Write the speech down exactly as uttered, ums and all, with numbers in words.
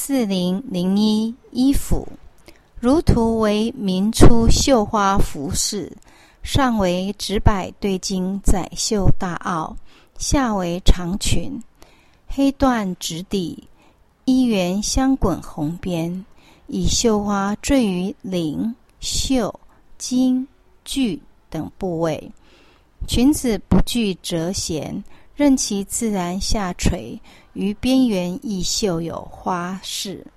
四零零一衣服，如图为明初绣花服饰，上为直摆对襟窄袖大袄，下为长裙，黑缎直底，衣缘相滚红边，以绣花缀于领、袖、襟、裾等部位。裙子不具折弦，任其自然下垂，于边缘亦绣有花饰。